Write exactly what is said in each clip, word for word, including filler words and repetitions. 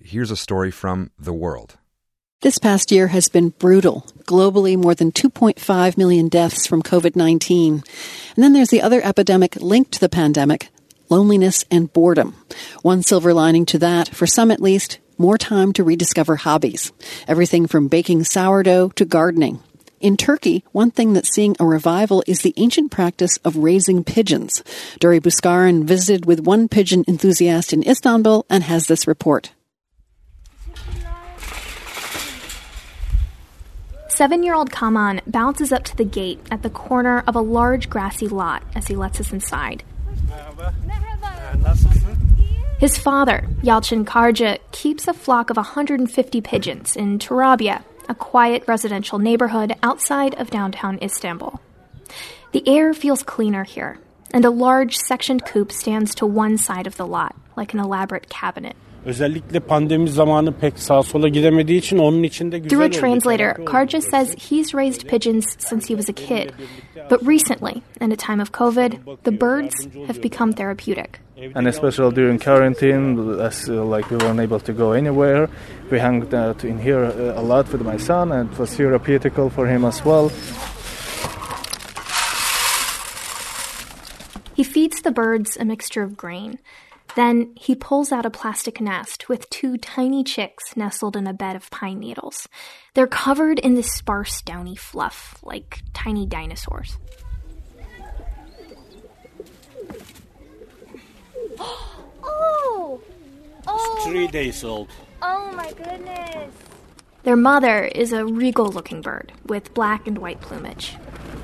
here's a story from The World. This past year has been brutal. Globally, more than two point five million deaths from covid nineteen. And then there's the other epidemic linked to the pandemic, loneliness and boredom. One silver lining to that, for some at least, more time to rediscover hobbies. Everything from baking sourdough to gardening. In Turkey, one thing that's seeing a revival is the ancient practice of raising pigeons. Duri Buskaran visited with one pigeon enthusiast in Istanbul and has this report. Seven-year-old Kaman bounces up to the gate at the corner of a large grassy lot as he lets us inside. His father, Yalcin Karja, keeps a flock of one hundred fifty pigeons in Turabia, a quiet residential neighborhood outside of downtown Istanbul. The air feels cleaner here, and a large sectioned coop stands to one side of the lot, like an elaborate cabinet. Özellikle pandemi zamanı pek sağa sola gidemediği için onun için de güzel. Through a translator, Karja says he's raised pigeons since he was a kid. But recently, in a time of COVID, the birds have become therapeutic. And especially during quarantine, as uh, like we weren't able to go anywhere, we hung out in here uh, a lot with my son, and it was therapeutical for him as well. He feeds the birds a mixture of grain. Then he pulls out a plastic nest with two tiny chicks nestled in a bed of pine needles. They're covered in this sparse, downy fluff, like tiny dinosaurs. Oh! Oh! It's three days old. Oh my goodness! Their mother is a regal-looking bird with black and white plumage.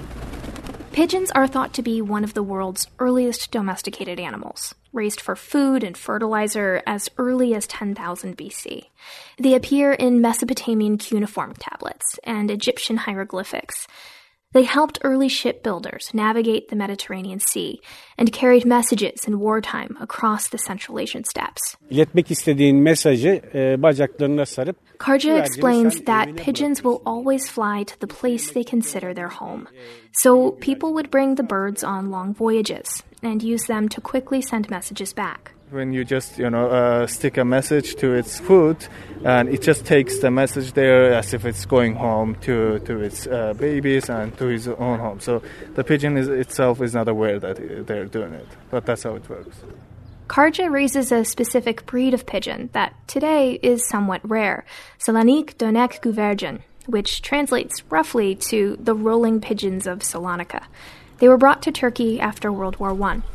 Pigeons are thought to be one of the world's earliest domesticated animals, raised for food and fertilizer as early as ten thousand B C. They appear in Mesopotamian cuneiform tablets and Egyptian hieroglyphics. They helped early shipbuilders navigate the Mediterranean Sea and carried messages in wartime across the Central Asian steppes. İletmek istediğin mesajı e, bacaklarına sarıp Karja explains that pigeons will always fly to the place they consider their home. So people would bring the birds on long voyages and use them to quickly send messages back. When you just, you know, uh, stick a message to its food, and it just takes the message there as if it's going home to, to its uh, babies and to his own home. So the pigeon is, itself is not aware that they're doing it, but that's how it works. Karja raises a specific breed of pigeon that today is somewhat rare, Selanik Dönek Güvercin, which translates roughly to the rolling pigeons of Salonika. They were brought to Turkey after World War One.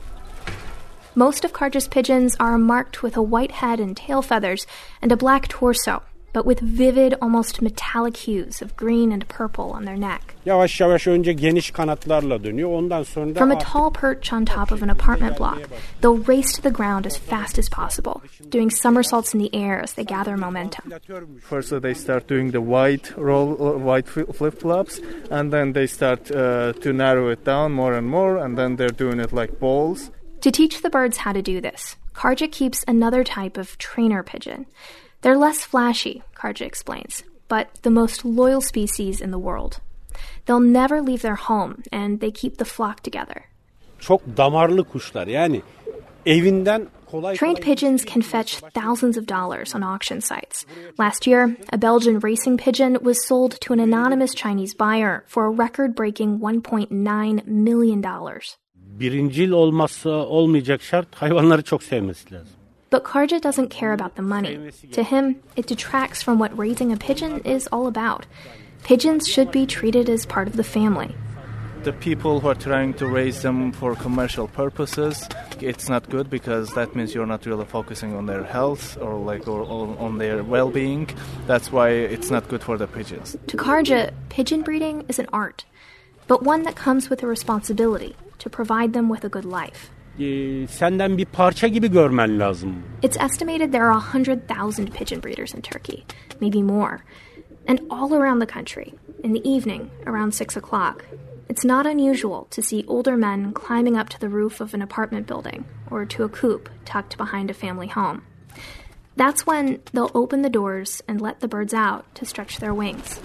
Most of Karja's pigeons are marked with a white head and tail feathers and a black torso, but with vivid, almost metallic hues of green and purple on their neck. Yavaş yavaş önce geniş kanatlarla dönüyor. Ondan sonra From a tall perch on top of an apartment block, they'll race to the ground as fast as possible, doing somersaults in the air as they gather momentum. First, uh, they start doing the white roll, uh, white flip-flops, and then they start uh, to narrow it down more and more, and then they're doing it like balls. To teach the birds how to do this, Karja keeps another type of trainer pigeon. They're less flashy, Karja explains, but the most loyal species in the world. They'll never leave their home, and they keep the flock together. Çok damarlı kuşlar, yani evinden kolay. Trained pigeons can fetch thousands of dollars on auction sites. Last year, a Belgian racing pigeon was sold to an anonymous Chinese buyer for a record-breaking one point nine million dollars. Birincil olmazsa olmayacak şart hayvanları çok sevmesi lazım. But Karja doesn't care about the money. To him, it detracts from what raising a pigeon is all about. Pigeons should be treated as part of the family. The people who are trying to raise them for commercial purposes, it's not good because that means you're not really focusing on their health or like or, or on their well-being. That's why it's not good for the pigeons. To Karja, pigeon breeding is an art, but one that comes with a responsibility to provide them with a good life. Ee, senden bir parça gibi görmen lazım. It's estimated there are one hundred thousand pigeon breeders in Turkey, maybe more. And all around the country, in the evening, around six o'clock, it's not unusual to see older men climbing up to the roof of an apartment building or to a coop tucked behind a family home. That's when they'll open the doors and let the birds out to stretch their wings.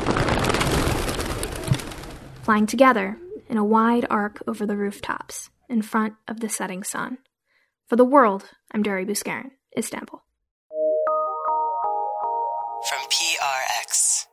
Flying together in a wide arc over the rooftops in front of the setting sun. For The World, I'm Duri Buskaran, Istanbul. from P R X.